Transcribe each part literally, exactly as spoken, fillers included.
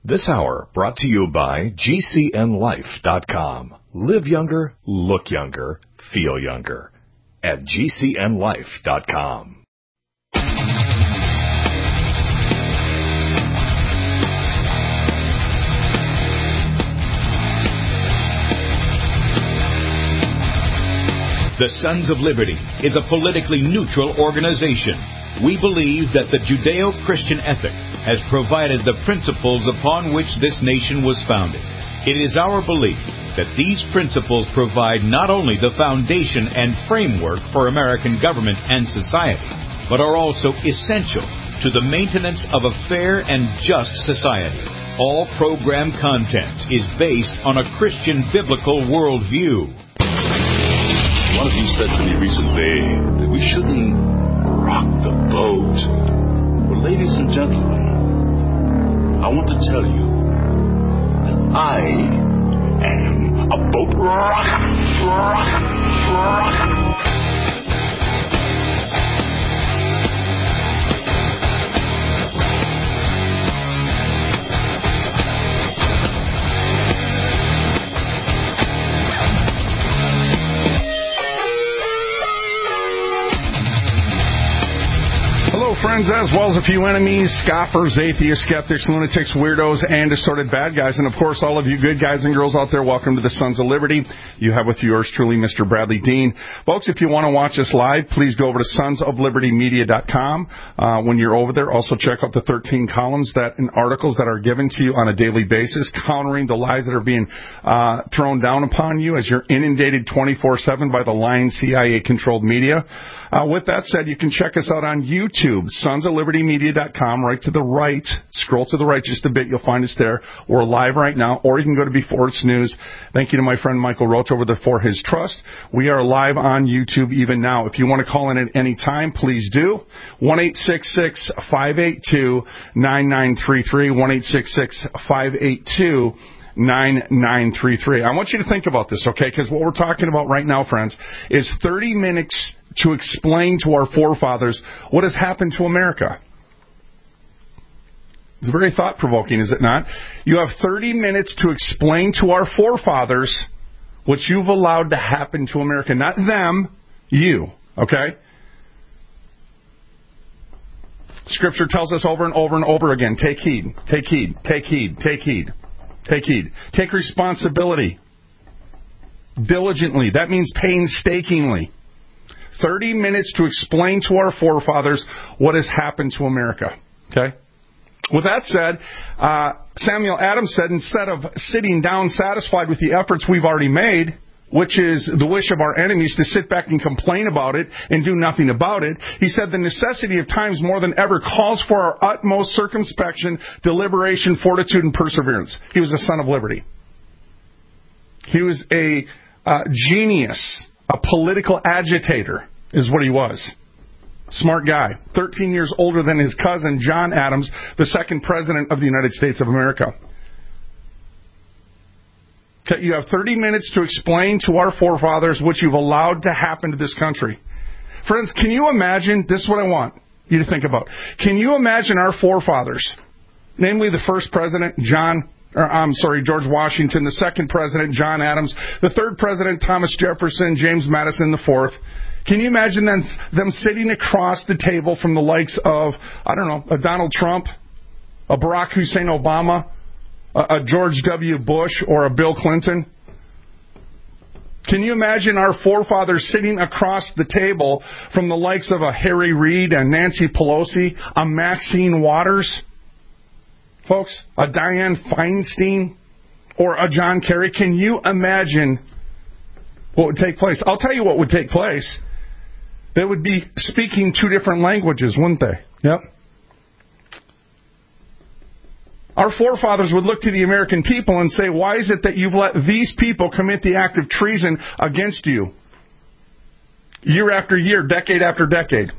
This hour brought to you by G C N life dot com. Live younger, look younger, feel younger at G C N life dot com. The Sons of Liberty is a politically neutral organization. We believe that the Judeo-Christian ethic has provided the principles upon which this nation was founded. It is our belief that these principles provide not only the foundation and framework for American government and society, but are also essential to the maintenance of a fair and just society. All program content is based on a Christian biblical worldview. One of you said to me recently that we shouldn't rock the boat. Well, ladies and gentlemen, I want to tell you that I am a boat rocker, rocker, rocker. Friends, as well as a few enemies, scoffers, atheists, skeptics, lunatics, weirdos, and assorted bad guys. And, of course, all of you good guys and girls out there, welcome to the Sons of Liberty. You have with yours truly, Mister Bradley Dean. Folks, if you want to watch us live, please go over to sons of liberty media dot com. Uh, when you're over there, also check out the thirteen columns that and articles that are given to you on a daily basis, countering the lies that are being uh, thrown down upon you as you're inundated twenty-four seven by the lying C I A-controlled media. Uh, with that said, you can check us out on YouTube, sons of liberty media dot com, right to the right. Scroll to the right just a bit. You'll find us there. We're live right now, or you can go to Before It's News. Thank you to my friend Michael Roach over there for his trust. We are live on YouTube even now. If you want to call in at any time, please do. one eight six six, five eight two, nine nine three three, one eight six six, five eight two, nine nine three three. I want you to think about this, okay? Because what we're talking about right now, friends, is thirty minutes to explain to our forefathers what has happened to America. It's very thought-provoking, is it not? You have thirty minutes to explain to our forefathers what you've allowed to happen to America. Not them, you, okay? Scripture tells us over and over and over again, take heed, take heed, take heed, take heed, take heed. Take responsibility diligently. That means painstakingly. thirty minutes to explain to our forefathers what has happened to America. Okay? With that said, uh, Samuel Adams said, instead of sitting down satisfied with the efforts we've already made, which is the wish of our enemies to sit back and complain about it and do nothing about it, he said the necessity of times more than ever calls for our utmost circumspection, deliberation, fortitude, and perseverance. He was a son of liberty. He was a uh, genius, a political agitator is what he was. Smart guy. thirteen years older than his cousin, John Adams, the second president of the United States of America. Okay, you have thirty minutes to explain to our forefathers what you've allowed to happen to this country. Friends, can you imagine, this is what I want you to think about. Can you imagine our forefathers, namely the first president, John Or, I'm sorry, George Washington, the second president, John Adams, the third president, Thomas Jefferson, James Madison the fourth. Can you imagine them, them sitting across the table from the likes of, I don't know, a Donald Trump, a Barack Hussein Obama, a, a George W. Bush, or a Bill Clinton? Can you imagine our forefathers sitting across the table from the likes of a Harry Reid, a Nancy Pelosi, a Maxine Waters? Folks, a Dianne Feinstein or a John Kerry, can you imagine what would take place? I'll tell you what would take place. They would be speaking two different languages, wouldn't they? Yep. Our forefathers would look to the American people and say, why is it that you've let these people commit the act of treason against you? Year after year, decade after decade.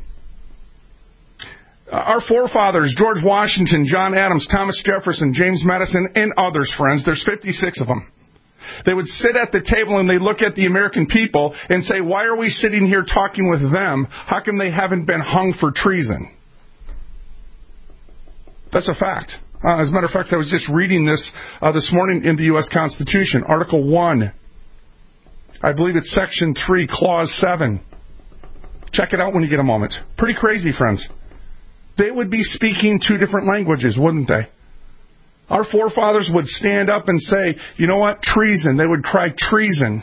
Our forefathers, George Washington, John Adams, Thomas Jefferson, James Madison, and others, friends, there's fifty-six of them. They would sit at the table and they'd look at the American people and say, why are we sitting here talking with them? How come they haven't been hung for treason? That's a fact. Uh, as a matter of fact, I was just reading this uh, this morning in the U S Constitution, Article one. I believe it's Section three, Clause seven. Check it out when you get a moment. Pretty crazy, friends. They would be speaking two different languages, wouldn't they? Our forefathers would stand up and say, you know what, treason. They would cry treason.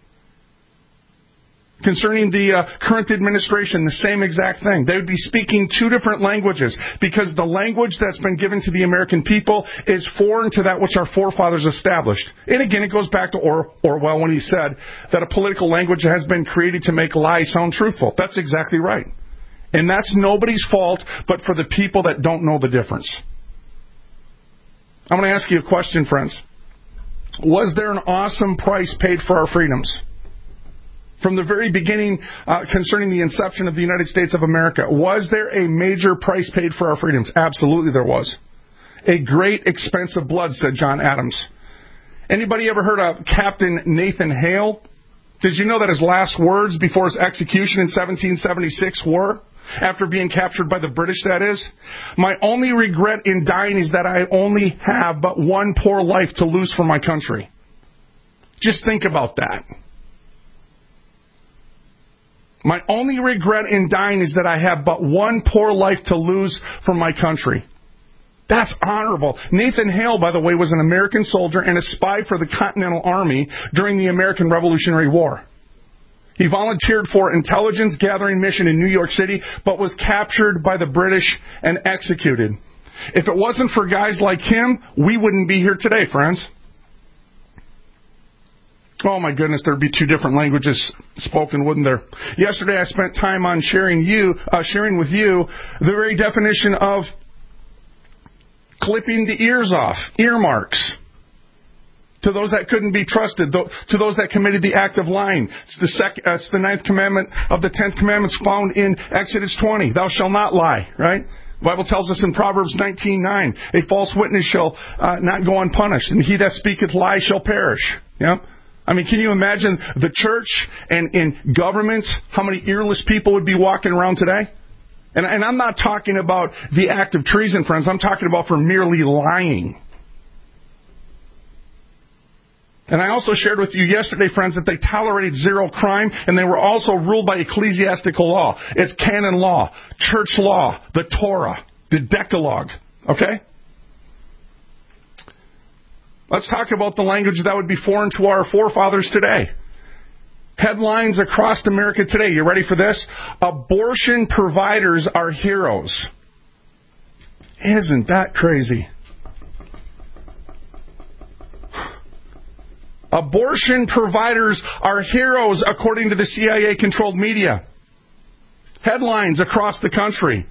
Concerning the uh, current administration, the same exact thing. They would be speaking two different languages because the language that's been given to the American people is foreign to that which our forefathers established. And again, it goes back to or- Orwell when he said that a political language has been created to make lies sound truthful. That's exactly right. And that's nobody's fault but for the people that don't know the difference. I'm going to ask you a question, friends. Was there an awesome price paid for our freedoms? From the very beginning, uh, concerning the inception of the United States of America, was there a major price paid for our freedoms? Absolutely there was. A great expense of blood, said John Adams. Anybody ever heard of Captain Nathan Hale? Did you know that his last words before his execution in seventeen seventy-six were, after being captured by the British, that is, my only regret in dying is that I only have but one poor life to lose for my country. Just think about that. My only regret in dying is that I have but one poor life to lose for my country. That's honorable. Nathan Hale, by the way, was an American soldier and a spy for the Continental Army during the American Revolutionary War. He volunteered for intelligence gathering mission in New York City, but was captured by the British and executed. If it wasn't for guys like him, we wouldn't be here today, friends. Oh my goodness, there'd be two different languages spoken, wouldn't there? Yesterday I spent time on sharing you, uh, sharing with you the very definition of clipping the ears off, earmarks. To those that couldn't be trusted, to those that committed the act of lying. It's the, sec- uh, it's the ninth commandment of the tenth commandments found in Exodus twenty. Thou shalt not lie, right? The Bible tells us in Proverbs nineteen nine, a false witness shall uh, not go unpunished, and he that speaketh lies shall perish. Yeah? I mean, can you imagine the church and in government, how many earless people would be walking around today? And, and I'm not talking about the act of treason, friends. I'm talking about for merely lying. And I also shared with you yesterday, friends, that they tolerated zero crime, and they were also ruled by ecclesiastical law. It's canon law, church law, the Torah, the Decalogue. Okay? Let's talk about the language that would be foreign to our forefathers today. Headlines across America today. You ready for this? Abortion providers are heroes. Isn't that crazy? Abortion providers are heroes, according to the C I A-controlled media. Headlines across the country.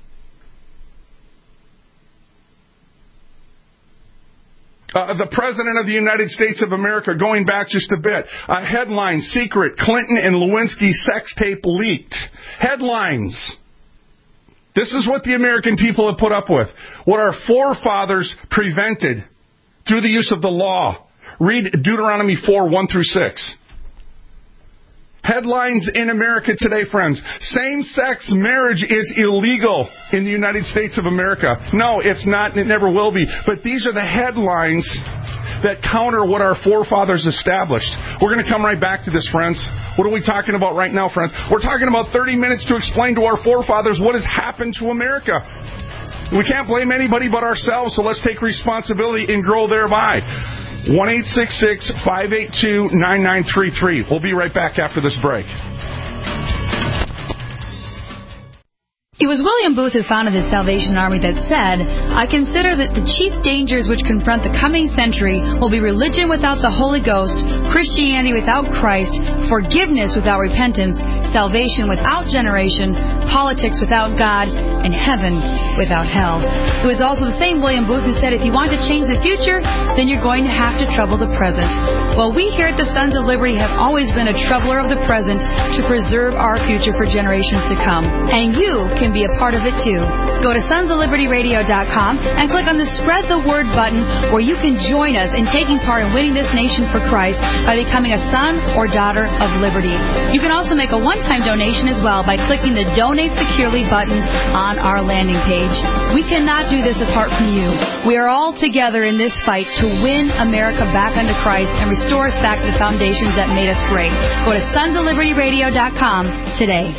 Uh, the President of the United States of America, going back just a bit. Uh, headline, secret, Clinton and Lewinsky sex tape leaked. Headlines. This is what the American people have put up with. What our forefathers prevented through the use of the law. Read Deuteronomy four, one through six. Headlines in America today, friends. Same-sex marriage is illegal in the United States of America. No, it's not, and it never will be. But these are the headlines that counter what our forefathers established. We're going to come right back to this, friends. What are we talking about right now, friends? We're talking about thirty minutes to explain to our forefathers what has happened to America. We can't blame anybody but ourselves, so let's take responsibility and grow thereby. one eight six six, five eight two, nine nine three three. We'll be right back after this break. It was William Booth who founded the Salvation Army that said, I consider that the chief dangers which confront the coming century will be religion without the Holy Ghost, Christianity without Christ, forgiveness without repentance, salvation without generation, politics without God, and heaven without hell. It was also the same William Booth who said, if you want to change the future, then you're going to have to trouble the present. Well, we here at the Sons of Liberty have always been a troubler of the present to preserve our future for generations to come. And you can be a part of it too. Go to sons of liberty radio dot com and click on the Spread the Word button where you can join us in taking part in winning this nation for Christ by becoming a son or daughter of liberty. You can also make a one one-time donation as well by clicking the Donate Securely button on our landing page. We cannot do this apart from you. We are all together in this fight to win America back unto Christ and restore us back to the foundations that made us great. Go to sons of liberty radio dot com today.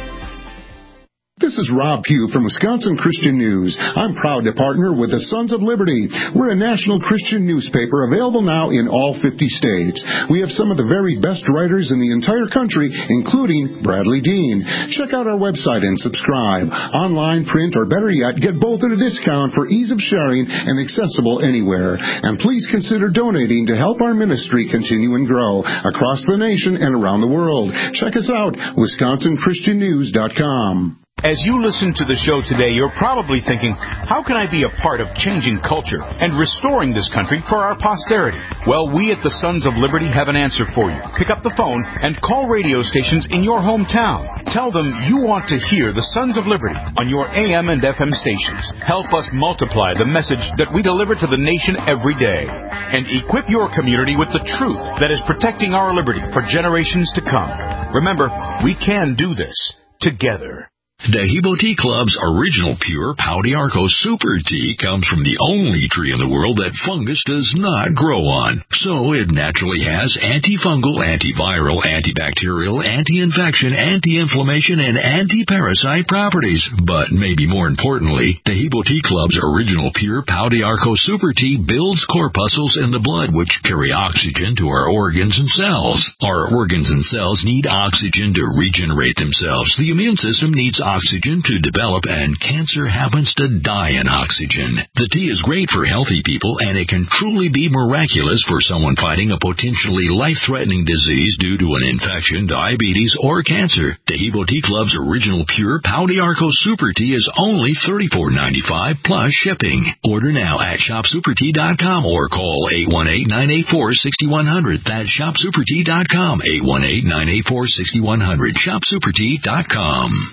This is Rob Pugh from Wisconsin Christian News. I'm proud to partner with the Sons of Liberty. We're a national Christian newspaper available now in all fifty states. We have some of the very best writers in the entire country, including Bradley Dean. Check out our website and subscribe. Online, print, or better yet, get both at a discount for ease of sharing and accessible anywhere. And please consider donating to help our ministry continue and grow across the nation and around the world. Check us out, wisconsin christian news dot com. As you listen to the show today, you're probably thinking, how can I be a part of changing culture and restoring this country for our posterity? Well, we at the Sons of Liberty have an answer for you. Pick up the phone and call radio stations in your hometown. Tell them you want to hear the Sons of Liberty on your A M and F M stations. Help us multiply the message that we deliver to the nation every day. And equip your community with the truth that is protecting our liberty for generations to come. Remember, we can do this together. Dehibo Tea Club's original pure Pau d'Arco Super Tea comes from the only tree in the world that fungus does not grow on. So it naturally has antifungal, antiviral, antibacterial, anti-infection, anti-inflammation, and anti-parasite properties. But maybe more importantly, Dehibo Tea Club's original pure Pau d'Arco Super Tea builds corpuscles in the blood which carry oxygen to our organs and cells. Our organs and cells need oxygen to regenerate themselves. The immune system needs oxygen to develop, and cancer happens to die in oxygen. The tea is great for healthy people, and it can truly be miraculous for someone fighting a potentially life-threatening disease due to an infection, diabetes, or cancer. Dehibo Tea Club's original pure Pau d'Arco Super Tea is only thirty-four dollars and ninety-five cents plus shipping. Order now at shop super tea dot com or call eight one eight, nine eight four, six one zero zero. That's shop super tea dot com, eight one eight, nine eight four, six one zero zero, shop super tea dot com.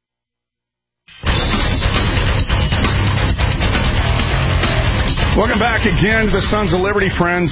Welcome back again to the Sons of Liberty, friends.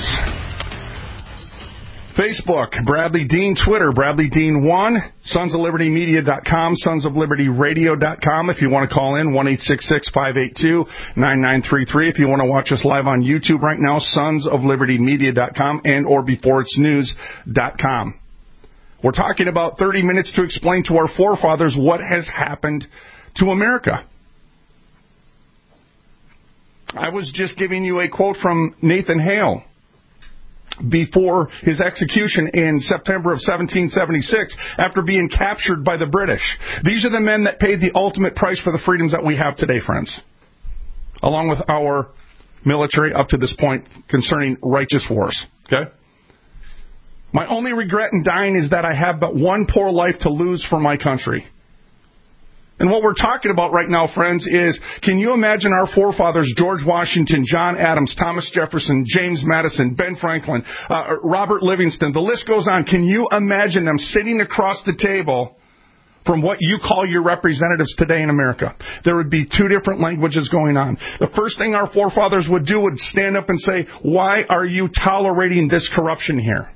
Facebook, Bradley Dean. Twitter, Bradley Dean one. sons of liberty media dot com, sons of liberty radio dot com. If you want to call in, one eight six six, five eight two, nine nine three three. If you want to watch us live on YouTube right now, sons of liberty media dot com and or before it's news dot com. We're talking about thirty minutes to explain to our forefathers what has happened to America. I was just giving you a quote from Nathan Hale before his execution in September of seventeen seventy-six after being captured by the British. These are the men that paid the ultimate price for the freedoms that we have today, friends, along with our military up to this point concerning righteous wars. Okay? My only regret in dying is that I have but one poor life to lose for my country. And what we're talking about right now, friends, is can you imagine our forefathers, George Washington, John Adams, Thomas Jefferson, James Madison, Ben Franklin, uh, Robert Livingston, the list goes on. Can you imagine them sitting across the table from what you call your representatives today in America? There would be two different languages going on. The first thing our forefathers would do would stand up and say, why are you tolerating this corruption here?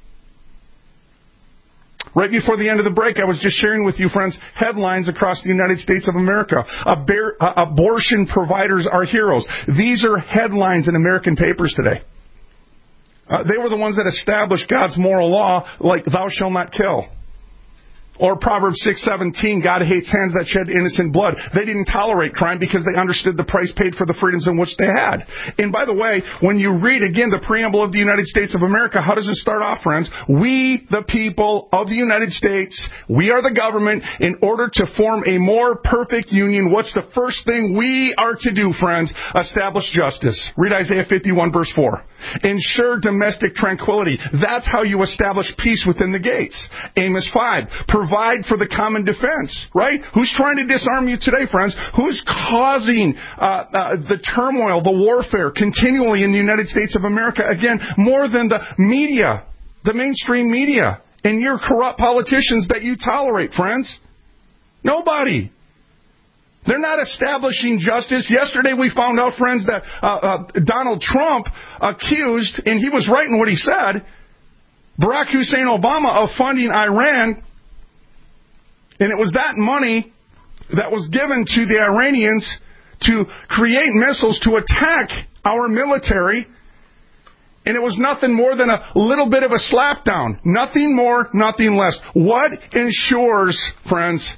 Right before the end of the break, I was just sharing with you, friends, headlines across the United States of America. Abar- uh, abortion providers are heroes. These are headlines in American papers today. Uh, they were the ones that established God's moral law, like thou shalt not kill. Or Proverbs six seventeen, God hates hands that shed innocent blood. They didn't tolerate crime because they understood the price paid for the freedoms in which they had. And by the way, when you read again the preamble of the United States of America, how does it start off, friends? We, the people of the United States, we are the government. In order to form a more perfect union, what's the first thing we are to do, friends? Establish justice. Read Isaiah fifty-one, verse four. Ensure domestic tranquility. That's how you establish peace within the gates. Amos five. Provide for the common defense, right? Who's trying to disarm you today, friends? Who's causing uh, uh, the turmoil, the warfare continually in the United States of America? Again, more than the media, the mainstream media, and your corrupt politicians that you tolerate, friends. Nobody. They're not establishing justice. Yesterday we found out, friends, that uh, uh, Donald Trump accused, and he was right in what he said, Barack Hussein Obama of funding Iran And it was that money that was given to the Iranians to create missiles to attack our military. And it was nothing more than a little bit of a slapdown. Nothing more, nothing less. What ensures, friends,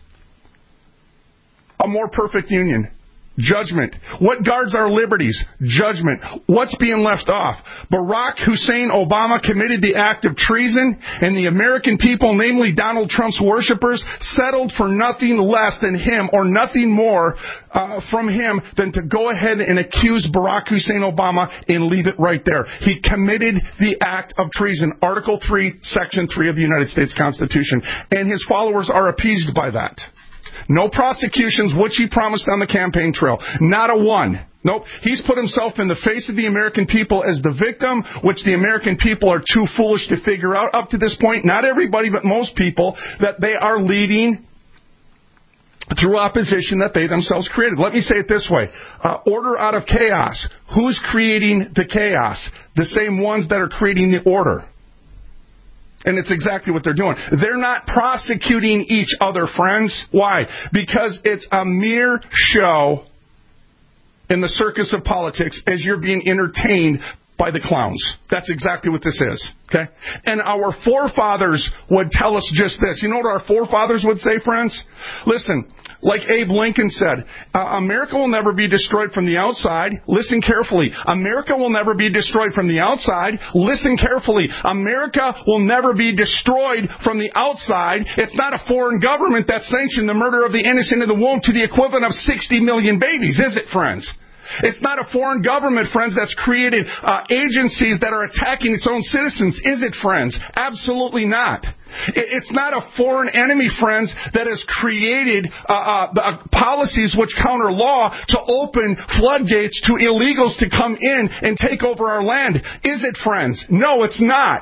a more perfect union? Judgment. What guards our liberties? Judgment. What's being left off? Barack Hussein Obama committed the act of treason, and the American people, namely Donald Trump's worshipers, settled for nothing less than him, or nothing more uh, from him than to go ahead and accuse Barack Hussein Obama and leave it right there. He committed the act of treason. Article three, Section three of the United States Constitution. And his followers are appeased by that. No prosecutions, which he promised on the campaign trail. Not a one. Nope. He's put himself in the face of the American people as the victim, which the American people are too foolish to figure out up to this point. Not everybody, but most people, that they are leading through opposition that they themselves created. Let me say it this way. Uh, order out of chaos. Who's creating the chaos? The same ones that are creating the order. And it's exactly what they're doing. They're not prosecuting each other, friends. Why? Because it's a mere show in the circus of politics as you're being entertained by the clowns. That's exactly what this is. Okay? And our forefathers would tell us just this. You know what our forefathers would say, friends? Listen, like Abe Lincoln said, uh, America will never be destroyed from the outside. Listen carefully. America will never be destroyed from the outside. Listen carefully. America will never be destroyed from the outside. It's not a foreign government that sanctioned the murder of the innocent in the womb to the equivalent of sixty million babies, is it, friends? It's not a foreign government, friends, that's created uh, agencies that are attacking its own citizens, is it, friends? Absolutely not. It's not a foreign enemy, friends, that has created uh, uh, policies which counter law to open floodgates to illegals to come in and take over our land. Is it, friends? No, it's not.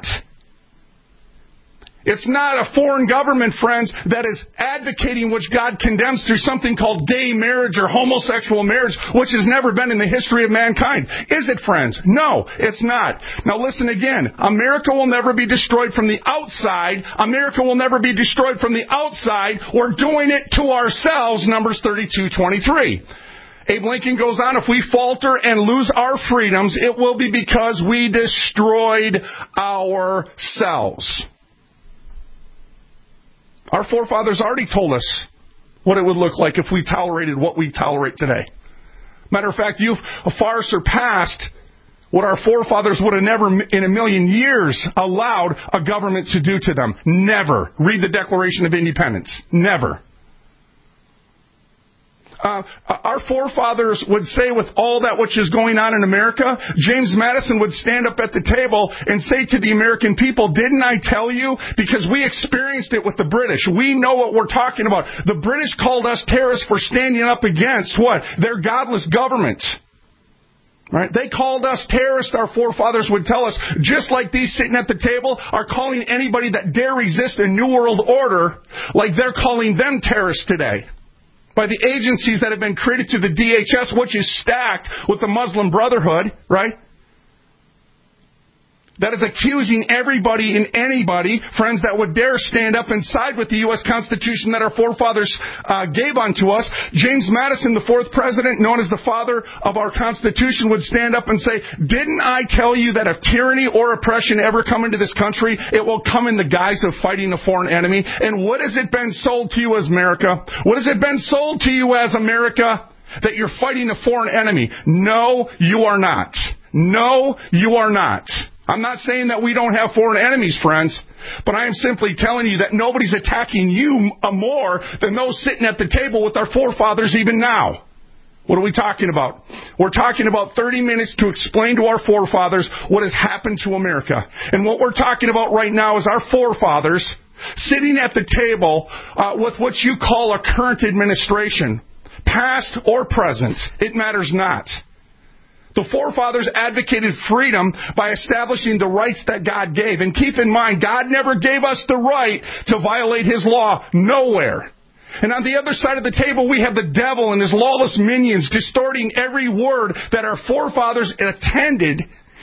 It's not a foreign government, friends, that is advocating which God condemns through something called gay marriage or homosexual marriage, which has never been in the history of mankind. Is it, friends? No, it's not. Now listen again. America will never be destroyed from the outside. America will never be destroyed from the outside. We're doing it to ourselves, Numbers thirty-two twenty-three. Abe Lincoln goes on, if we falter and lose our freedoms, it will be because we destroyed ourselves. Our forefathers already told us what it would look like if we tolerated what we tolerate today. Matter of fact, you've far surpassed what our forefathers would have never in a million years allowed a government to do to them. Never. Read the Declaration of Independence. Never. Uh, our forefathers would say with all that which is going on in America, James Madison would stand up at the table and say to the American people, didn't I tell you? Because we experienced it with the British. We know what we're talking about. The British called us terrorists for standing up against what? Their godless government. Right? They called us terrorists, our forefathers would tell us, just like these sitting at the table are calling anybody that dare resist a New World Order like they're calling them terrorists today. By the agencies that have been created through the D H S, which is stacked with the Muslim Brotherhood, right? That is accusing everybody and anybody, friends, that would dare stand up and side with the U S Constitution that our forefathers uh, gave unto us. James Madison, the fourth president, known as the father of our Constitution, would stand up and say, didn't I tell you that if tyranny or oppression ever come into this country, it will come in the guise of fighting a foreign enemy? And what has it been sold to you as America? What has it been sold to you as America? That you're fighting a foreign enemy. No, you are not. No, you are not. I'm not saying that we don't have foreign enemies, friends, but I am simply telling you that nobody's attacking you more than those sitting at the table with our forefathers even now. What are we talking about? We're talking about thirty minutes to explain to our forefathers what has happened to America. And what we're talking about right now is our forefathers sitting at the table uh, with what you call a current administration, past or present. It matters not. The forefathers advocated freedom by establishing the rights that God gave. And keep in mind, God never gave us the right to violate His law. Nowhere. And on the other side of the table, we have the devil and his lawless minions distorting every word that our forefathers attended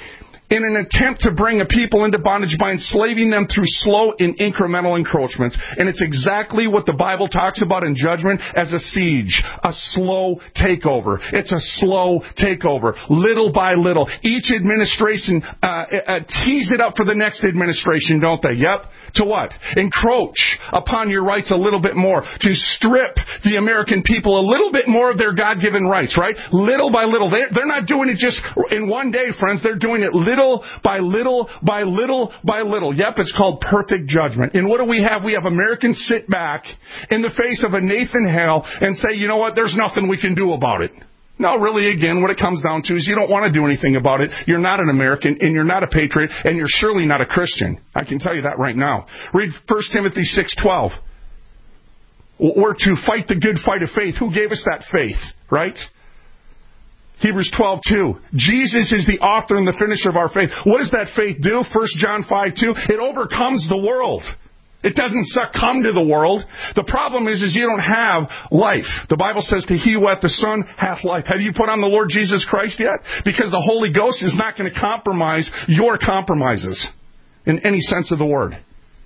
in an attempt to bring a people into bondage by enslaving them through slow and incremental encroachments. And it's exactly what the Bible talks about in judgment as a siege, a slow takeover. It's a slow takeover, little by little. Each administration uh, uh, tees it up for the next administration, don't they? Yep. To what? Encroach upon your rights a little bit more. To strip the American people a little bit more of their God-given rights, right? Little by little. They're, they're not doing it just in one day, friends. They're doing it little by little by little by little. Yep, it's called perfect judgment. And what do we have? We have Americans sit back in the face of a Nathan Hale and say, you know what, there's nothing we can do about it. No, really, again, what it comes down to is you don't want to do anything about it. You're not an American, and you're not a patriot, and you're surely not a Christian. I can tell you that right now. Read First Timothy six twelve. We're to fight the good fight of faith. Who gave us that faith, right? Hebrews twelve two. Jesus is the author and the finisher of our faith. What does that faith do? First John five two. It overcomes the world. It doesn't succumb to the world. The problem is, is you don't have life. The Bible says, to he who hath the Son hath life. Have you put on the Lord Jesus Christ yet? Because the Holy Ghost is not going to compromise your compromises in any sense of the word.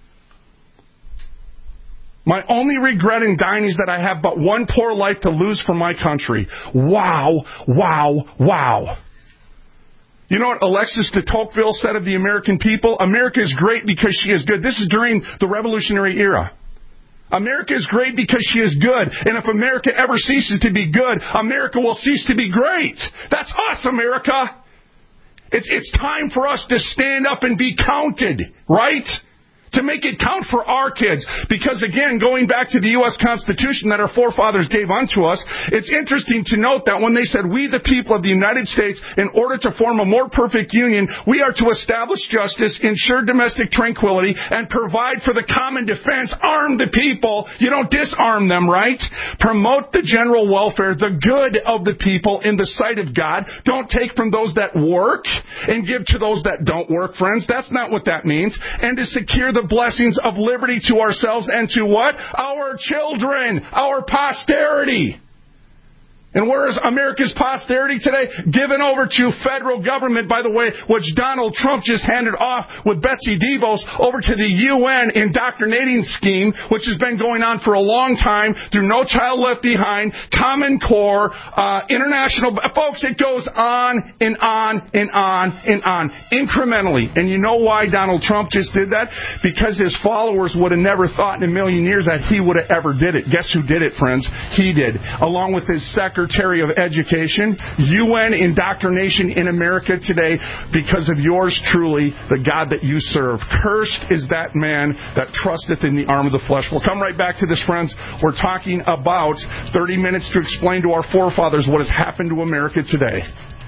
My only regret in dying is that I have but one poor life to lose for my country. Wow, wow, wow. You know what Alexis de Tocqueville said of the American people? America is great because she is good. This is during the Revolutionary era. America is great because she is good. And if America ever ceases to be good, America will cease to be great. That's us, America. It's, it's time for us to stand up and be counted, right? To make it count for our kids. Because again, going back to the U S Constitution that our forefathers gave unto us, it's interesting to note that when they said, we the people of the United States, in order to form a more perfect union, we are to establish justice, ensure domestic tranquility, and provide for the common defense. Arm the people. You don't disarm them, right? Promote the general welfare, the good of the people in the sight of God. Don't take from those that work and give to those that don't work, friends. That's not what that means. And to secure the blessings of liberty to ourselves and to what? Our children, our posterity. And where is America's posterity today? Given over to federal government, by the way, which Donald Trump just handed off with Betsy DeVos over to the U N indoctrinating scheme, which has been going on for a long time through No Child Left Behind, Common Core, uh, international. Folks, it goes on and on and on and on, incrementally. And you know why Donald Trump just did that? Because his followers would have never thought in a million years that he would have ever did it. Guess who did it, friends? He did, along with his secretary Secretary of Education, U N indoctrination in America today because of yours truly, the God that you serve. Cursed is that man that trusteth in the arm of the flesh. We'll come right back to this, friends. We're talking about thirty minutes to explain to our forefathers what has happened to America today.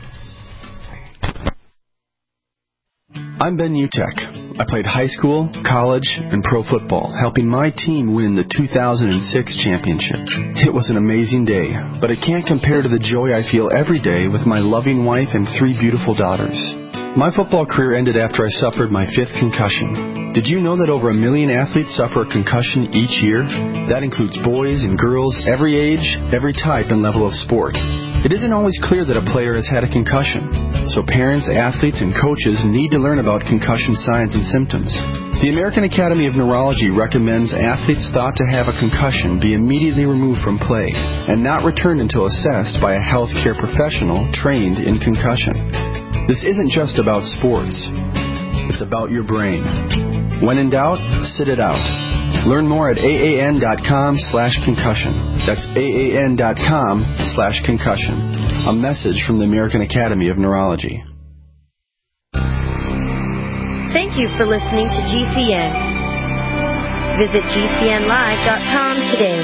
I'm Ben Utek. I played high school, college, and pro football, helping my team win the two thousand six championship. It was an amazing day, but it can't compare to the joy I feel every day with my loving wife and three beautiful daughters. My football career ended after I suffered my fifth concussion. Did you know that over a million athletes suffer a concussion each year? That includes boys and girls, every age, every type and level of sport. It isn't always clear that a player has had a concussion, so parents, athletes, and coaches need to learn about concussion signs and symptoms. The American Academy of Neurology recommends athletes thought to have a concussion be immediately removed from play and not returned until assessed by a healthcare professional trained in concussion. This isn't just about sports. It's about your brain. When in doubt, sit it out. Learn more at aan.com slash concussion. That's aan.com slash concussion. A message from the American Academy of Neurology. Thank you for listening to G C N. Visit G C N live dot com today.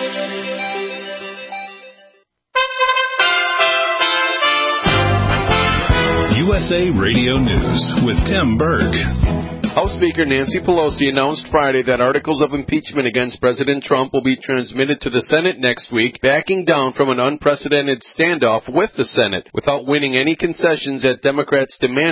U S A Radio News with Tim Berg. House Speaker Nancy Pelosi announced Friday that articles of impeachment against President Trump will be transmitted to the Senate next week, backing down from an unprecedented standoff with the Senate. Without winning any concessions that Democrats demanded,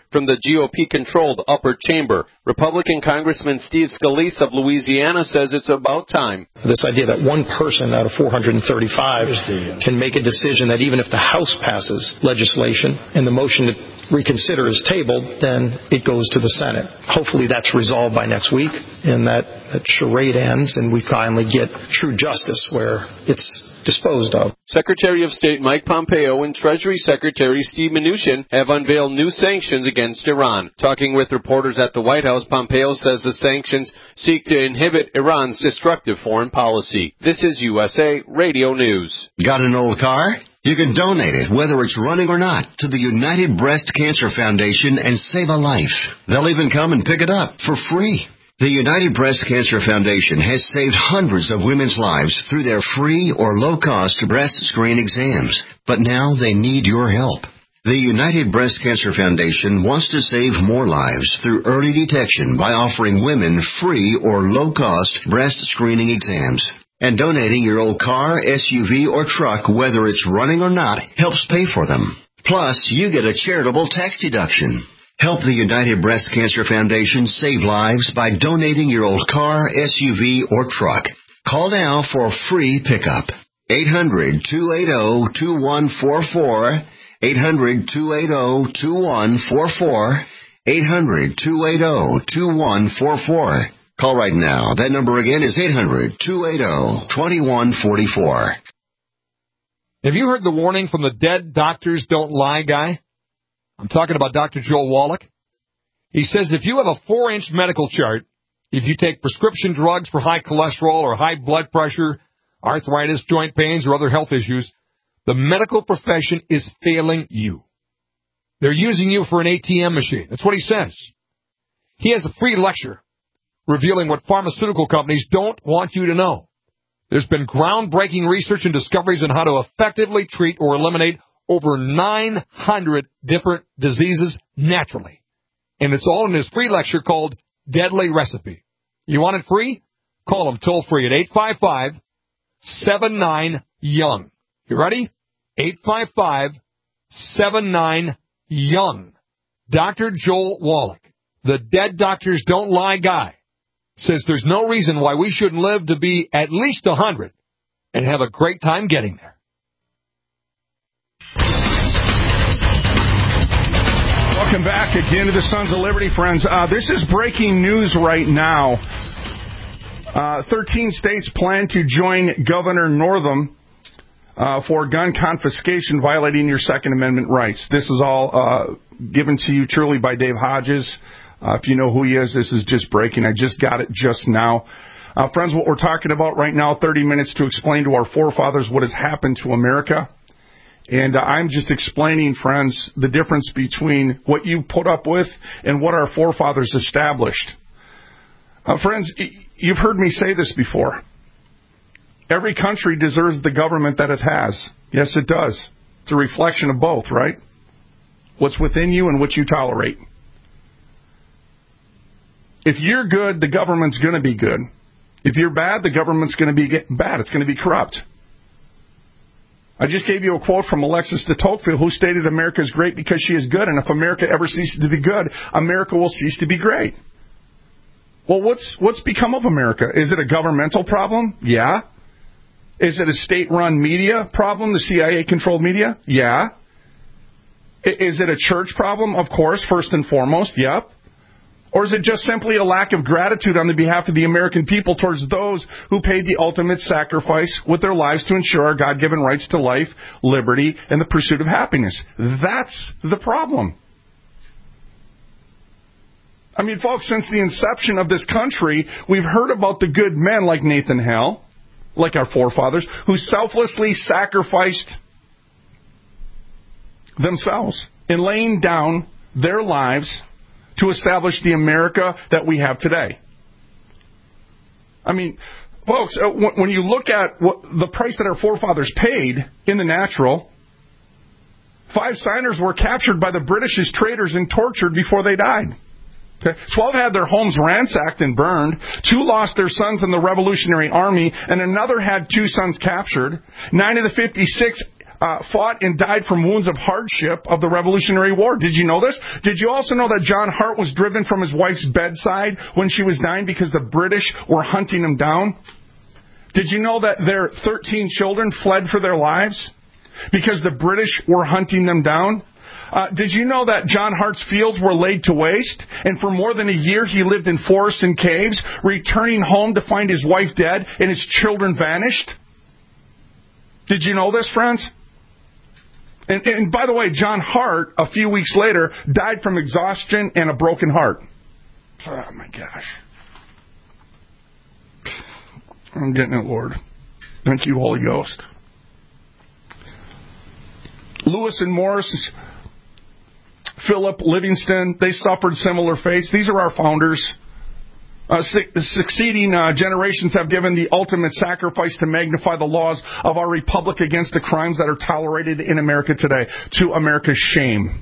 from the G O P-controlled upper chamber. Republican Congressman Steve Scalise of Louisiana says it's about time. This idea that one person out of four hundred thirty-five can make a decision that even if the House passes legislation and the motion to reconsider is tabled, then it goes to the Senate. Hopefully that's resolved by next week and that, that charade ends and we finally get true justice where it's disposed of. Secretary of State Mike Pompeo and Treasury Secretary Steve Mnuchin have unveiled new sanctions against Iran. Talking with reporters at the White House, Pompeo says the sanctions seek to inhibit Iran's destructive foreign policy. This is U S A Radio News. Got an old car? You can donate it, whether it's running or not, to the United Breast Cancer Foundation and save a life. They'll even come and pick it up for free. The United Breast Cancer Foundation has saved hundreds of women's lives through their free or low-cost breast screen exams, but now they need your help. The United Breast Cancer Foundation wants to save more lives through early detection by offering women free or low-cost breast screening exams. And donating your old car, S U V, or truck, whether it's running or not, helps pay for them. Plus, you get a charitable tax deduction. Help the United Breast Cancer Foundation save lives by donating your old car, S U V, or truck. Call now for a free pickup. eight hundred, two eight zero, two one four four. eight hundred, two eight zero, two one four four. eight hundred, two eight zero, two one four four. Call right now. That number again is eight hundred, two eight zero, two one four four. Have you heard the warning from the dead doctors don't lie guy? I'm talking about Doctor Joel Wallach. He says if you have a four-inch medical chart, if you take prescription drugs for high cholesterol or high blood pressure, arthritis, joint pains, or other health issues, the medical profession is failing you. They're using you for an A T M machine. That's what he says. He has a free lecture revealing what pharmaceutical companies don't want you to know. There's been groundbreaking research and discoveries on how to effectively treat or eliminate over nine hundred different diseases naturally. And it's all in his free lecture called Deadly Recipe. You want it free? Call him toll free at eight five five, seven nine, young. You ready? eight five five, seven nine, young. Doctor Joel Wallach, the dead doctors don't lie guy, says there's no reason why we shouldn't live to be at least one hundred and have a great time getting there. Welcome back again to the Sons of Liberty, friends. Uh, this is breaking news right now. Uh, thirteen states plan to join Governor Northam uh, for gun confiscation, violating your Second Amendment rights. This is all uh, given to you truly by Dave Hodges. Uh, if you know who he is, this is just breaking. I just got it just now. Uh, friends, what we're talking about right now, thirty minutes to explain to our forefathers what has happened to America. And uh, I'm just explaining, friends, the difference between what you put up with and what our forefathers established. Uh, friends, you've heard me say this before. Every country deserves the government that it has. Yes, it does. It's a reflection of both, right? What's within you and what you tolerate. If you're good, the government's going to be good. If you're bad, the government's going to be bad. It's going to be corrupt. I just gave you a quote from Alexis de Tocqueville, who stated America is great because she is good, and if America ever ceases to be good, America will cease to be great. Well, what's what's become of America? Is it a governmental problem? Yeah. Is it a state-run media problem, the C I A-controlled media? Yeah. Is it a church problem? Of course, first and foremost, yep. Or is it just simply a lack of gratitude on the behalf of the American people towards those who paid the ultimate sacrifice with their lives to ensure our God-given rights to life, liberty, and the pursuit of happiness? That's the problem. I mean, folks, since the inception of this country, we've heard about the good men like Nathan Hale, like our forefathers, who selflessly sacrificed themselves in laying down their lives to establish the America that we have today. I mean, folks, when you look at what the price that our forefathers paid in the natural, five signers were captured by the British as traitors and tortured before they died. Okay. Twelve had their homes ransacked and burned. Two lost their sons in the Revolutionary Army, and another had two sons captured. Nine of the fifty-six uh, fought and died from wounds of hardship of the Revolutionary War. Did you know this? Did you also know that John Hart was driven from his wife's bedside when she was dying because the British were hunting him down? Did you know that their thirteen children fled for their lives because the British were hunting them down? Uh, did you know that John Hart's fields were laid to waste, and for more than a year he lived in forests and caves, returning home to find his wife dead and his children vanished? Did you know this, friends? And, and by the way, John Hart, a few weeks later, died from exhaustion and a broken heart. Oh, my gosh. I'm getting it, Lord. Thank you, Holy Ghost. Lewis and Morris, Philip, Livingston, they suffered similar fates. These are our founders. Uh, su- succeeding uh, generations have given the ultimate sacrifice to magnify the laws of our republic against the crimes that are tolerated in America today, to America's shame.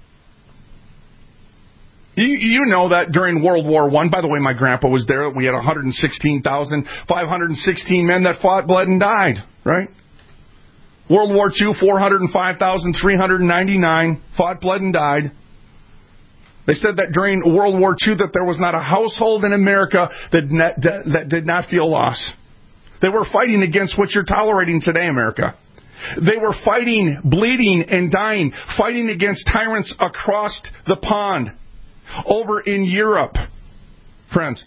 You, you know that during World War One, by the way, my grandpa was there. We had one hundred sixteen thousand five hundred sixteen men that fought, bled, and died, right? World War Two, four hundred five thousand three hundred ninety-nine fought, bled, and died. They said that during World War Two that there was not a household in America that, net, that, that did not feel loss. They were fighting against what you're tolerating today, America. They were fighting, bleeding, and dying, fighting against tyrants across the pond, over in Europe. Friends,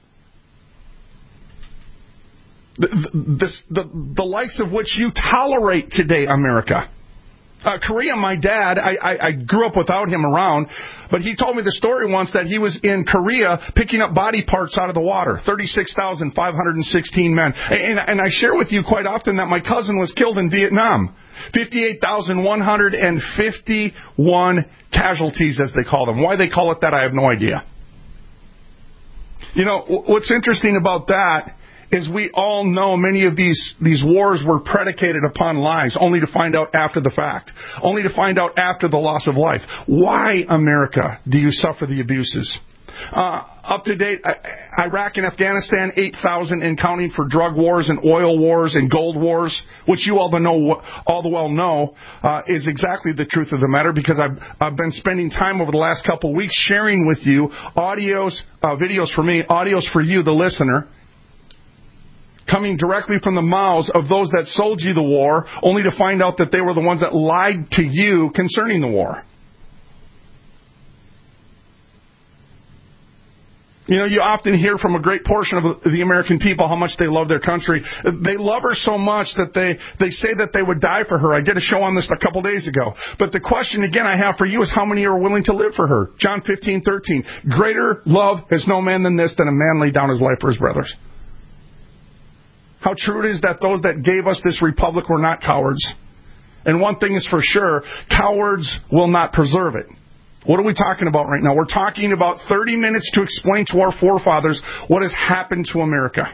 the, the, the, the likes of which you tolerate today, America. Uh, Korea, my dad, I, I, I grew up without him around, but he told me the story once that he was in Korea picking up body parts out of the water. thirty-six thousand five hundred sixteen men. And, and I share with you quite often that my cousin was killed in Vietnam. fifty-eight thousand one hundred fifty-one casualties, as they call them. Why they call it that, I have no idea. You know, what's interesting about that is we all know many of these, these wars were predicated upon lies, only to find out after the fact, only to find out after the loss of life. Why, America, do you suffer the abuses? Uh, up to date, Iraq and Afghanistan, eight thousand and counting for drug wars and oil wars and gold wars, which you all the know, all the well know, uh, is exactly the truth of the matter, because I've, I've been spending time over the last couple of weeks sharing with you audios, uh, videos for me, audios for you, the listener, coming directly from the mouths of those that sold you the war, only to find out that they were the ones that lied to you concerning the war. You know, you often hear from a great portion of the American people how much they love their country. They love her so much that they, they say that they would die for her. I did a show on this a couple days ago. But the question, again, I have for you is how many are willing to live for her? John fifteen thirteen. Greater love has no man than this, than a man lay down his life for his brothers. How true it is that those that gave us this republic were not cowards. And one thing is for sure, cowards will not preserve it. What are we talking about right now? We're talking about thirty minutes to explain to our forefathers what has happened to America.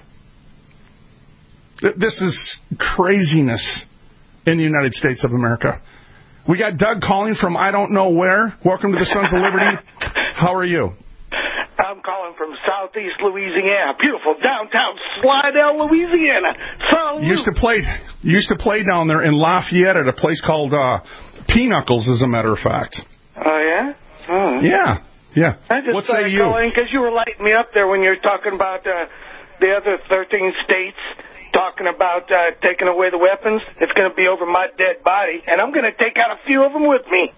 This is craziness in the United States of America. We got Doug calling from I don't know where. Welcome to the Sons of Liberty. How are you? I'm calling from southeast Louisiana, beautiful downtown Slidell, Louisiana. Salute. Used to play, used to play down there in Lafayette at a place called uh, Pinocchles, as a matter of fact. Oh yeah. Oh. Yeah, yeah. I just what say you? Because you were lighting me up there when you were talking about uh, the other thirteen states talking about uh, taking away the weapons. It's going to be over my dead body, and I'm going to take out a few of them with me.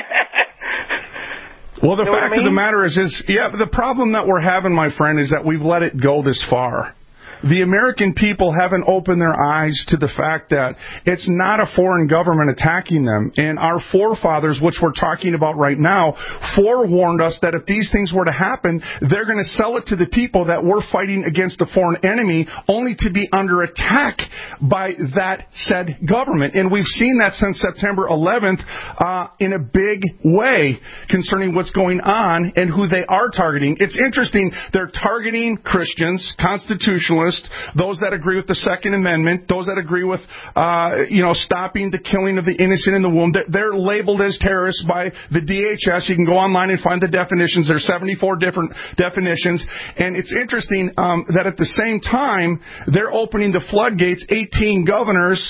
Well, the you know fact I mean? of the matter is, is, yeah, the problem that we're having, my friend, is that we've let it go this far. The American people haven't opened their eyes to the fact that it's not a foreign government attacking them. And our forefathers, which we're talking about right now, forewarned us that if these things were to happen, they're going to sell it to the people that we're fighting against a foreign enemy, only to be under attack by that said government. And we've seen that since September eleventh uh, in a big way concerning what's going on and who they are targeting. It's interesting. They're targeting Christians, constitutionalists, those that agree with the Second Amendment, those that agree with, uh, you know, stopping the killing of the innocent in the womb. They're, they're labeled as terrorists by the D H S. You can go online and find the definitions. There's seventy-four different definitions. And it's interesting um, that at the same time, they're opening the floodgates. eighteen governors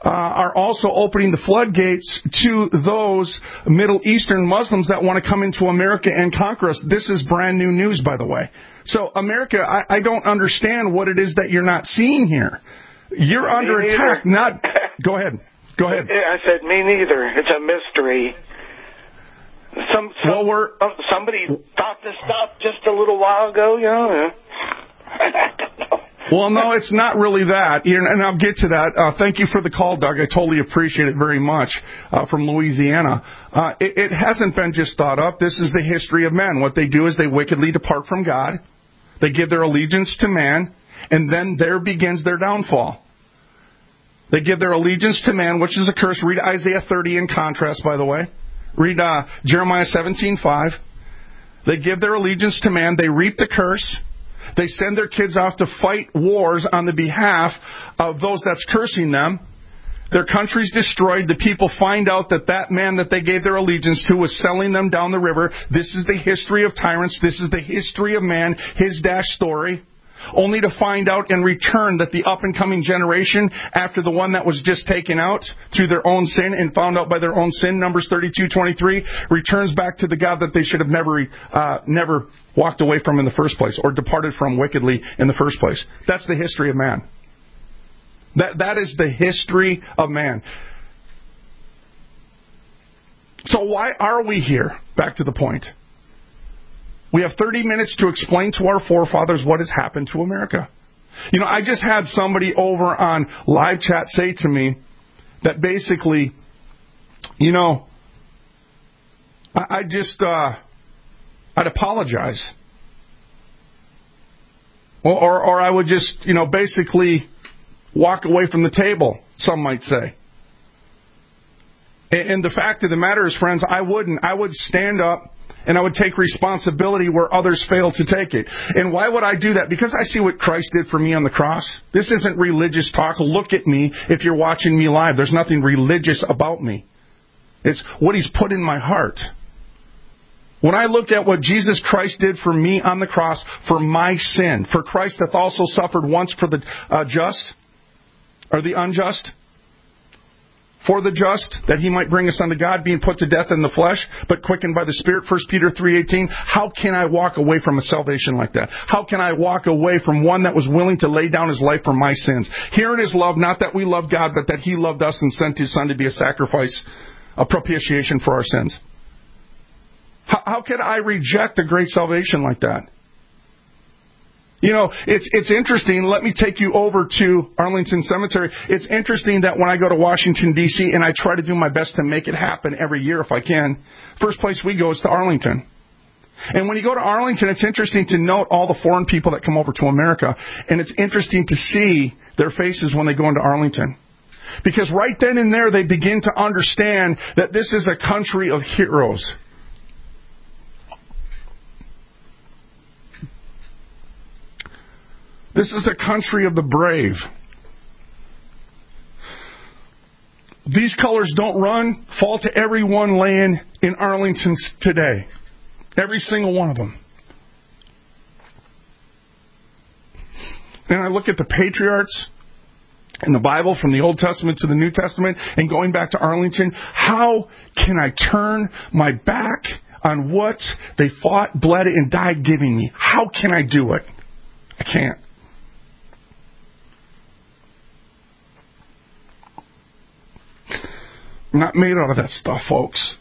uh, are also opening the floodgates to those Middle Eastern Muslims that want to come into America and conquer us. This is brand new news, by the way. So, America, I, I don't understand what it is that you're not seeing here. You're me under neither. attack, not... Go ahead. Go ahead. I said, me neither. It's a mystery. Some, some well, we're, somebody thought this stuff just a little while ago, you know. I don't know. Well, no, it's not really that, and I'll get to that. Uh, thank you for the call, Doug. I totally appreciate it very much uh, from Louisiana. Uh, it, it hasn't been just thought up. This is the history of men. What they do is they wickedly depart from God. They give their allegiance to man, and then there begins their downfall. They give their allegiance to man, which is a curse. Read Isaiah thirty in contrast, by the way. Read uh, Jeremiah seventeen five. They give their allegiance to man. They reap the curse. They send their kids off to fight wars on the behalf of those that's cursing them. Their country's destroyed. The people find out that that man that they gave their allegiance to was selling them down the river. This is the history of tyrants. This is the history of man, his dash story. Only to find out in return that the up-and-coming generation, after the one that was just taken out through their own sin and found out by their own sin, Numbers thirty-two twenty-three, returns back to the God that they should have never uh, never walked away from in the first place or departed from wickedly in the first place. That's the history of man. That That is the history of man. So why are we here? Back to the point. We have thirty minutes to explain to our forefathers what has happened to America. You know, I just had somebody over on live chat say to me that basically, you know, I, I just, uh, I'd apologize. Or, or, or I would just, you know, basically walk away from the table, some might say. And, and the fact of the matter is, friends, I wouldn't. I would stand up and I would take responsibility where others fail to take it. And why would I do that? Because I see what Christ did for me on the cross. This isn't religious talk. Look at me if you're watching me live. There's nothing religious about me. It's what He's put in my heart. When I look at what Jesus Christ did for me on the cross, for my sin, for Christ hath also suffered once for the uh, just, or the unjust, for the just, that He might bring us unto God, being put to death in the flesh, but quickened by the Spirit, First Peter three eighteen. How can I walk away from a salvation like that? How can I walk away from one that was willing to lay down His life for my sins? Herein is love, not that we love God, but that He loved us and sent His Son to be a sacrifice, a propitiation for our sins. How, how can I reject a great salvation like that? You know, it's it's interesting. Let me take you over to Arlington Cemetery. It's interesting that when I go to Washington, D C, and I try to do my best to make it happen every year if I can, first place we go is to Arlington. And when you go to Arlington, it's interesting to note all the foreign people that come over to America. And it's interesting to see their faces when they go into Arlington. Because right then and there, they begin to understand that this is a country of heroes. This is a country of the brave. These colors don't run, fall to everyone laying in Arlington today. Every single one of them. And I look at the patriarchs in the Bible, from the Old Testament to the New Testament, and going back to Arlington, how can I turn my back on what they fought, bled, and died giving me? How can I do it? I can't. I'm not made out of that stuff, folks.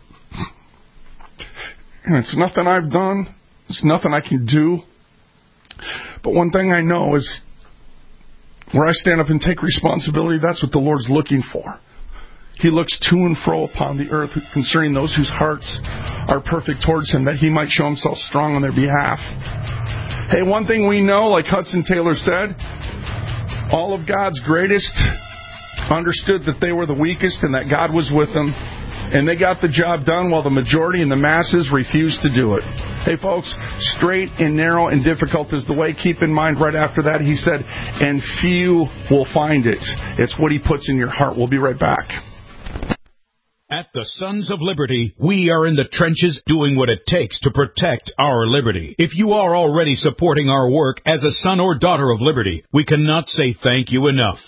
And it's nothing I've done. It's nothing I can do. But one thing I know is where I stand up and take responsibility, that's what the Lord's looking for. He looks to and fro upon the earth concerning those whose hearts are perfect towards Him, that He might show Himself strong on their behalf. Hey, one thing we know, like Hudson Taylor said, all of God's greatest understood that they were the weakest and that God was with them. And they got the job done while the majority and the masses refused to do it. Hey, folks, straight and narrow and difficult is the way. Keep in mind, right after that, He said, and few will find it. It's what He puts in your heart. We'll be right back. At the Sons of Liberty, we are in the trenches doing what it takes to protect our liberty. If you are already supporting our work as a son or daughter of liberty, we cannot say thank you enough.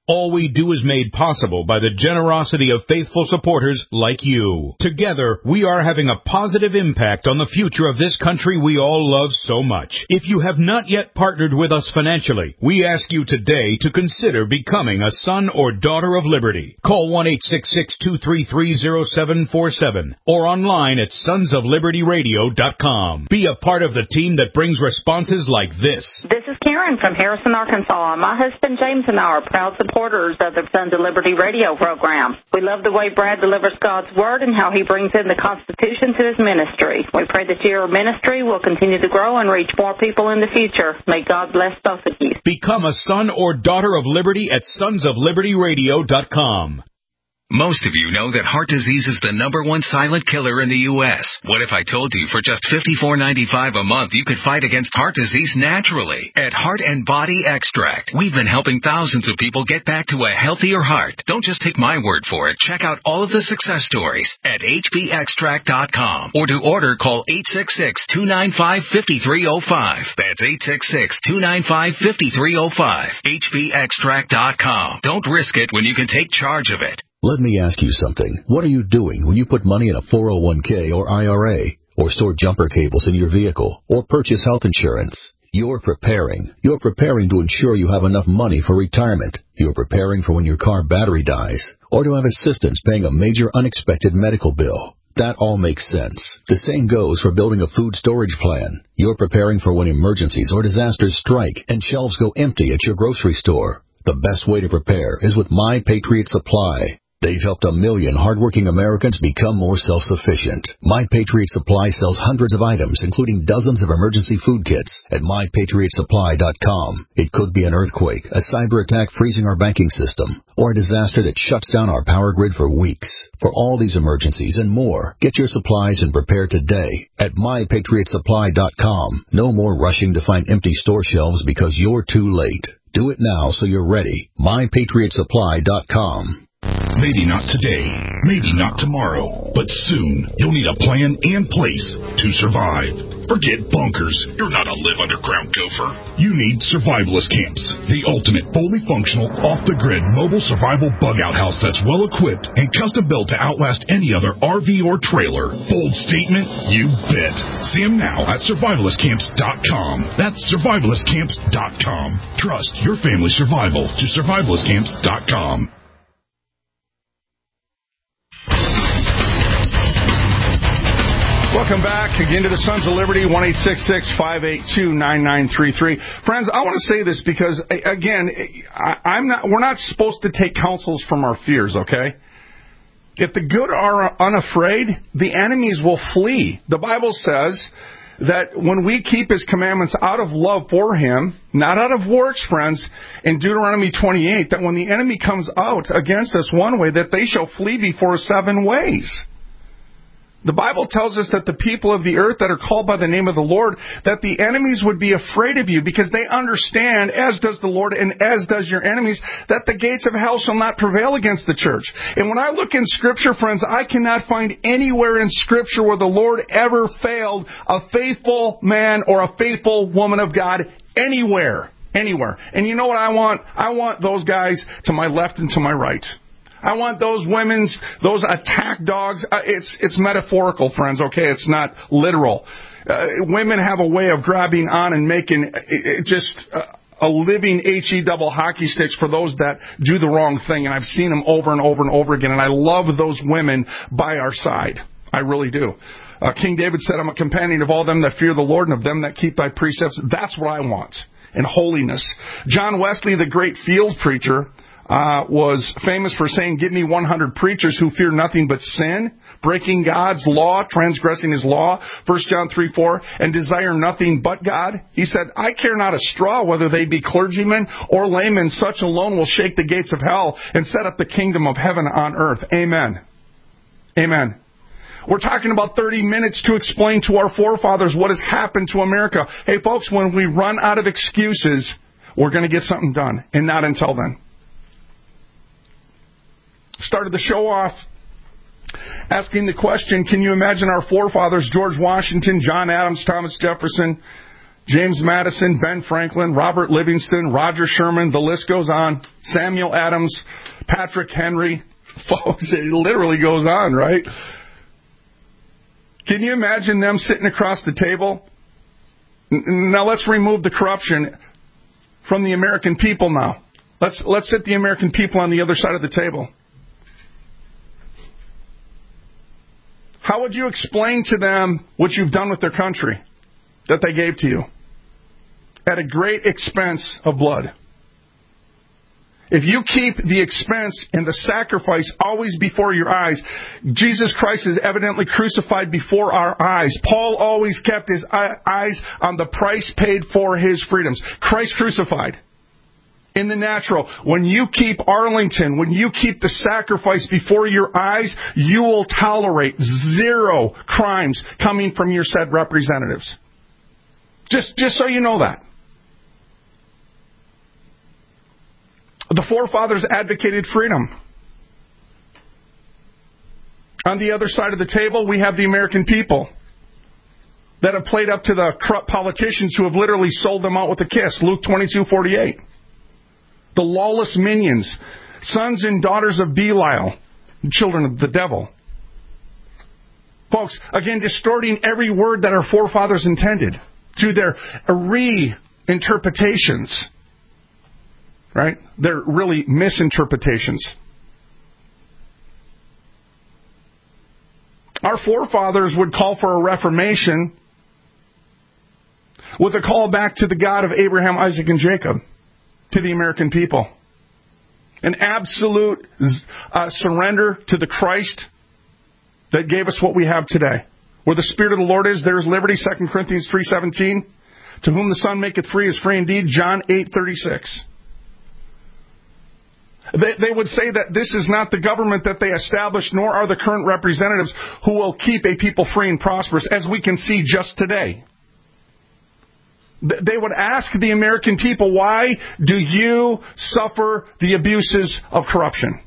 All we do is made possible by the generosity of faithful supporters like you. Together, we are having a positive impact on the future of this country we all love so much. If you have not yet partnered with us financially, we ask you today to consider becoming a son or daughter of liberty. Call one eight six six, two three three, zero seven four seven or online at sons of liberty radio dot com. Be a part of the team that brings responses like this. This is Karen from Harrison, Arkansas. My husband James and I are proud supporters of the Sons of Liberty radio program. We love the way Brad delivers God's Word and how he brings in the Constitution to his ministry. We pray that your ministry will continue to grow and reach more people in the future. May God bless both of you. Become a son or daughter of liberty at sons of liberty radio dot com. Most of you know that heart disease is the number one silent killer in the U S What if I told you for just fifty-four ninety-five a month you could fight against heart disease naturally? At Heart and Body Extract, we've been helping thousands of people get back to a healthier heart. Don't just take my word for it. Check out all of the success stories at H B extract dot com. Or to order, call eight six six, two nine five, five three zero five. That's eight six six, two nine five, five three zero five. H B extract dot com. Don't risk it when you can take charge of it. Let me ask you something. What are you doing when you put money in a four oh one k or I R A, or store jumper cables in your vehicle, or purchase health insurance? You're preparing. You're preparing to ensure you have enough money for retirement. You're preparing for when your car battery dies, or to have assistance paying a major unexpected medical bill. That all makes sense. The same goes for building a food storage plan. You're preparing for when emergencies or disasters strike and shelves go empty at your grocery store. The best way to prepare is with My Patriot Supply. They've helped a million hardworking Americans become more self-sufficient. My Patriot Supply sells hundreds of items, including dozens of emergency food kits at my patriot supply dot com. It could be an earthquake, a cyber attack freezing our banking system, or a disaster that shuts down our power grid for weeks. For all these emergencies and more, get your supplies and prepare today at my patriot supply dot com. No more rushing to find empty store shelves because you're too late. Do it now so you're ready. my patriot supply dot com. Maybe not today, maybe not tomorrow, but soon you'll need a plan and place to survive. Forget bunkers. You're not a live underground gopher. You need survivalist camps, the ultimate fully functional, off-the-grid mobile survival bug-out house that's well-equipped and custom-built to outlast any other R V or trailer. Bold statement? You bet. See them now at survivalist camps dot com. That's survivalist camps dot com. Trust your family's survival to survivalist camps dot com. Welcome back again to the Sons of Liberty, one eight six six, five eight two, nine nine three three. Friends, I want to say this because, again, I, I'm not. we're not supposed to take counsels from our fears, okay? If the good are unafraid, the enemies will flee. The Bible says that when we keep His commandments out of love for Him, not out of works, friends, in Deuteronomy twenty-eight, that when the enemy comes out against us one way, that they shall flee before us seven ways. The Bible tells us that the people of the earth that are called by the name of the Lord, that the enemies would be afraid of you because they understand, as does the Lord and as does your enemies, that the gates of hell shall not prevail against the church. And when I look in Scripture, friends, I cannot find anywhere in Scripture where the Lord ever failed a faithful man or a faithful woman of God anywhere. Anywhere. And you know what I want? I want those guys to my left and to my right. I want those women's, those attack dogs. Uh, it's it's metaphorical, friends, okay? It's not literal. Uh, women have a way of grabbing on and making it, it just uh, a living H E double hockey sticks for those that do the wrong thing. And I've seen them over and over and over again. And I love those women by our side. I really do. Uh, King David said, I'm a companion of all them that fear the Lord and of them that keep thy precepts. That's what I want. And holiness. John Wesley, the great field preacher, Uh, was famous for saying, give me one hundred preachers who fear nothing but sin, breaking God's law, transgressing His law, First John three four, and desire nothing but God. He said, I care not a straw whether they be clergymen or laymen. Such alone will shake the gates of hell and set up the kingdom of heaven on earth. Amen. Amen. We're talking about thirty minutes to explain to our forefathers what has happened to America. Hey, folks, when we run out of excuses, we're going to get something done, and not until then. Started the show off asking the question, can you imagine our forefathers, George Washington, John Adams, Thomas Jefferson, James Madison, Ben Franklin, Robert Livingston, Roger Sherman, the list goes on. Samuel Adams, Patrick Henry. Folks, it literally goes on, right? Can you imagine them sitting across the table? Now let's remove the corruption from the American people now. Let's let's sit the American people on the other side of the table. How would you explain to them what you've done with their country that they gave to you at a great expense of blood? If you keep the expense and the sacrifice always before your eyes, Jesus Christ is evidently crucified before our eyes. Paul always kept his eyes on the price paid for his freedoms. Christ crucified. In the natural, when you keep Arlington, when you keep the sacrifice before your eyes, you will tolerate zero crimes coming from your said representatives. Just, just so you know that. The forefathers advocated freedom. On the other side of the table, we have the American people that have played up to the corrupt politicians who have literally sold them out with a kiss. Luke twenty-two forty-eight. The lawless minions, sons and daughters of Belial, children of the devil. Folks, again, distorting every word that our forefathers intended through their reinterpretations. Right? They're really misinterpretations. Our forefathers would call for a reformation with a call back to the God of Abraham, Isaac, and Jacob, to the American people. An absolute uh, surrender to the Christ that gave us what we have today. Where the Spirit of the Lord is, there is liberty, Second Corinthians three seventeen. To whom the Son maketh free is free indeed, John eight thirty-six. They, they would say that this is not the government that they established, nor are the current representatives who will keep a people free and prosperous, as we can see just today. They would ask the American people, why do you suffer the abuses of corruption?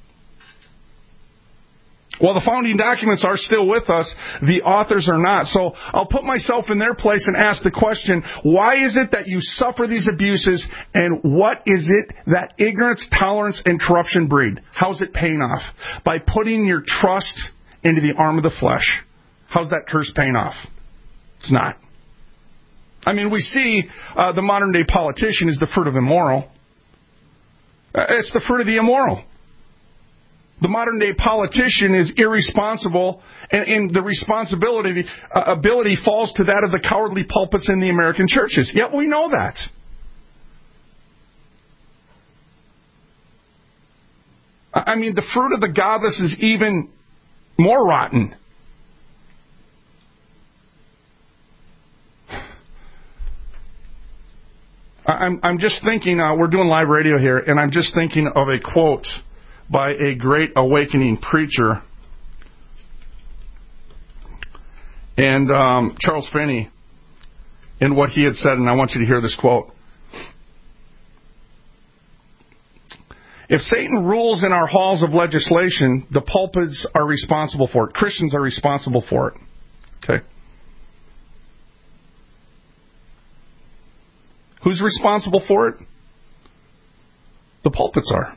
Well, the founding documents are still with us. The authors are not. So I'll put myself in their place and ask the question, why is it that you suffer these abuses, and what is it that ignorance, tolerance, and corruption breed? How's it paying off? By putting your trust into the arm of the flesh. How's that curse paying off? It's not. I mean, we see uh, the modern-day politician is the fruit of immoral. Uh, it's the fruit of the immoral. The modern-day politician is irresponsible, and, and the responsibility uh, ability falls to that of the cowardly pulpits in the American churches. Yet we know that. I mean, the fruit of the godless is even more rotten. I'm, I'm just thinking, uh, we're doing live radio here, and I'm just thinking of a quote by a great awakening preacher. And um, Charles Finney, in what he had said, and I want you to hear this quote. If Satan rules in our halls of legislation, the pulpits are responsible for it. Christians are responsible for it. Okay. Who's responsible for it? The pulpits are.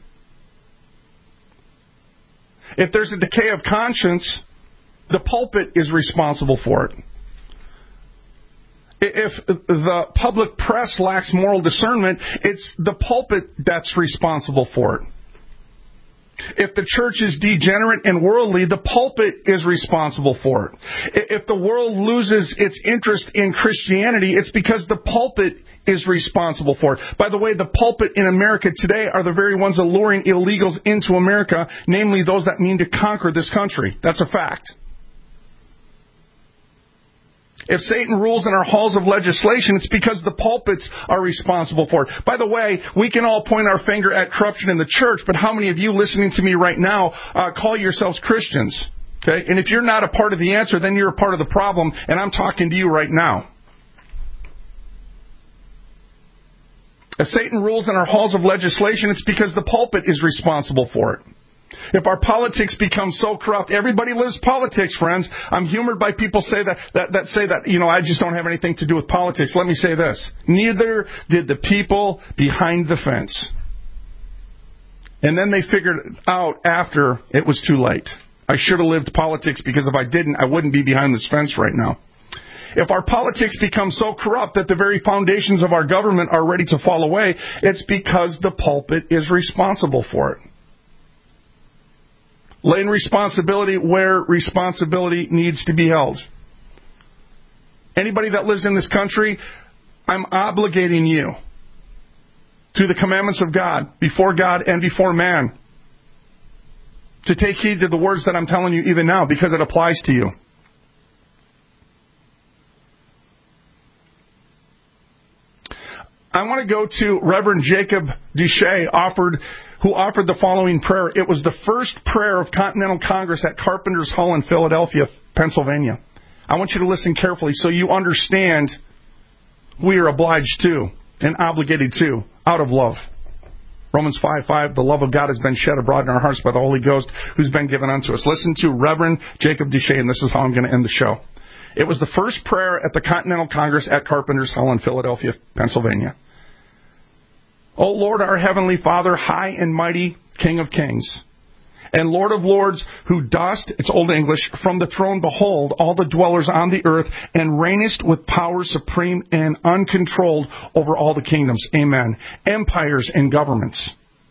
If there's a decay of conscience, the pulpit is responsible for it. If the public press lacks moral discernment, it's the pulpit that's responsible for it. If the church is degenerate and worldly, the pulpit is responsible for it. If the world loses its interest in Christianity, it's because the pulpit is responsible for it. By the way, the pulpit in America today are the very ones alluring illegals into America, namely those that mean to conquer this country. That's a fact. If Satan rules in our halls of legislation, it's because the pulpits are responsible for it. By the way, we can all point our finger at corruption in the church, but how many of you listening to me right now uh, call yourselves Christians? Okay? And if you're not a part of the answer, then you're a part of the problem, and I'm talking to you right now. If Satan rules in our halls of legislation, it's because the pulpit is responsible for it. If our politics become so corrupt, everybody lives politics, friends. I'm humored by people say that, that, that say that, you know, I just don't have anything to do with politics. Let me say this. Neither did the people behind the fence. And then they figured out after it was too late. I should have lived politics because if I didn't, I wouldn't be behind this fence right now. If our politics become so corrupt that the very foundations of our government are ready to fall away, it's because the pulpit is responsible for it. Laying responsibility where responsibility needs to be held. Anybody that lives in this country, I'm obligating you to the commandments of God, before God and before man, to take heed to the words that I'm telling you even now, because it applies to you. I want to go to Reverend Jacob Duche, offered, who offered the following prayer. It was the first prayer of Continental Congress at Carpenter's Hall in Philadelphia, Pennsylvania. I want you to listen carefully so you understand we are obliged to and obligated to out of love. Romans five five, the love of God has been shed abroad in our hearts by the Holy Ghost who's been given unto us. Listen to Reverend Jacob Duche, and this is how I'm going to end the show. It was the first prayer at the Continental Congress at Carpenter's Hall in Philadelphia, Pennsylvania. O Lord, our Heavenly Father, high and mighty King of kings, and Lord of lords, who dost, it's Old English, from the throne behold all the dwellers on the earth, and reignest with power supreme and uncontrolled over all the kingdoms. Amen. Empires and governments.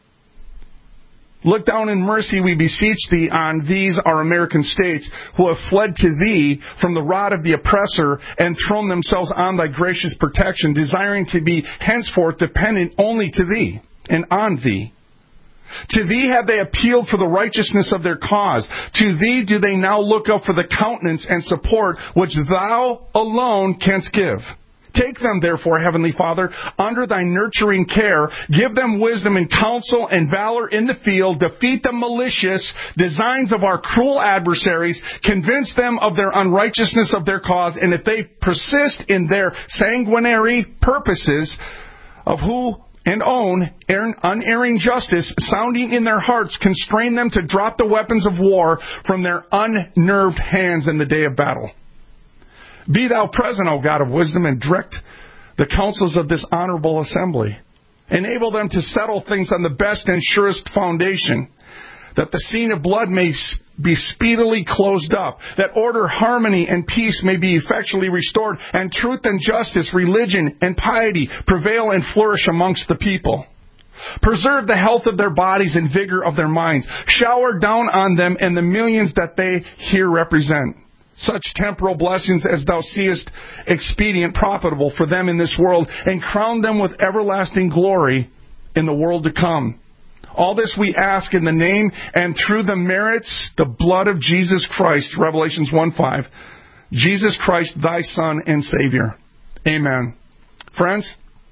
Look down in mercy, we beseech thee, on these our American states, who have fled to thee from the rod of the oppressor and thrown themselves on thy gracious protection, desiring to be henceforth dependent only to thee and on thee. To thee have they appealed for the righteousness of their cause. To thee do they now look up for the countenance and support which thou alone canst give. Take them, therefore, Heavenly Father, under thy nurturing care. Give them wisdom and counsel and valor in the field. Defeat the malicious designs of our cruel adversaries. Convince them of their unrighteousness of their cause. And if they persist in their sanguinary purposes of who and own unerring justice, sounding in their hearts, constrain them to drop the weapons of war from their unnerved hands in the day of battle. Be thou present, O God of wisdom, and direct the counsels of this honorable assembly. Enable them to settle things on the best and surest foundation, that the scene of blood may be speedily closed up, that order, harmony, and peace may be effectually restored, and truth and justice, religion and piety prevail and flourish amongst the people. Preserve the health of their bodies and vigor of their minds. Shower down on them and the millions that they here represent such temporal blessings as thou seest expedient, profitable for them in this world, and crown them with everlasting glory in the world to come. All this we ask in the name and through the merits, the blood of Jesus Christ, Revelations one five, Jesus Christ, thy Son and Savior. Amen. Friends,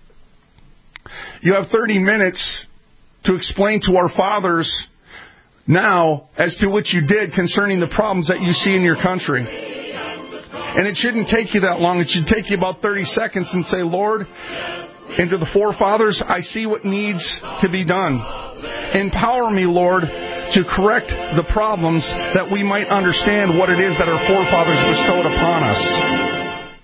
you have thirty minutes to explain to our fathers now as to what you did concerning the problems that you see in your country. And it shouldn't take you that long. It should take you about thirty seconds and say, Lord, and to the forefathers, I see what needs to be done. Empower me, Lord, to correct the problems that we might understand what it is that our forefathers bestowed upon us.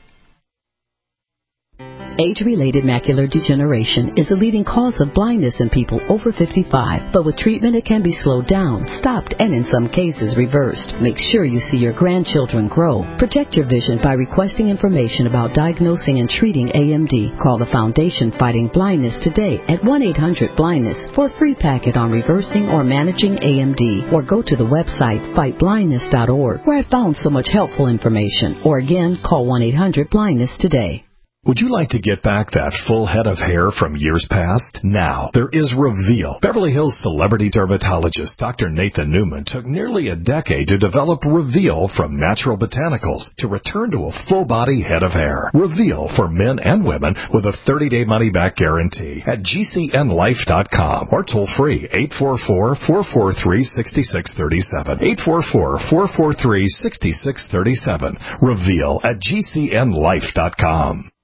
Age-related macular degeneration is the leading cause of blindness in people over fifty-five. But with treatment, it can be slowed down, stopped, and in some cases reversed. Make sure you see your grandchildren grow. Protect your vision by requesting information about diagnosing and treating A M D. Call the Foundation Fighting Blindness today at one eight hundred blindness for a free packet on reversing or managing A M D. Or go to the website fight blindness dot org, where I found so much helpful information. Or again, call one eight hundred blindness today. Would you like to get back that full head of hair from years past? Now, there is Reveal. Beverly Hills celebrity dermatologist Doctor Nathan Newman took nearly a decade to develop Reveal from natural botanicals to return to a full-body head of hair. Reveal for men and women with a thirty-day money-back guarantee at G C N life dot com or toll-free eight four four, four four three, six six three seven. eight four four, four four three, six six three seven. Reveal at G C N life dot com.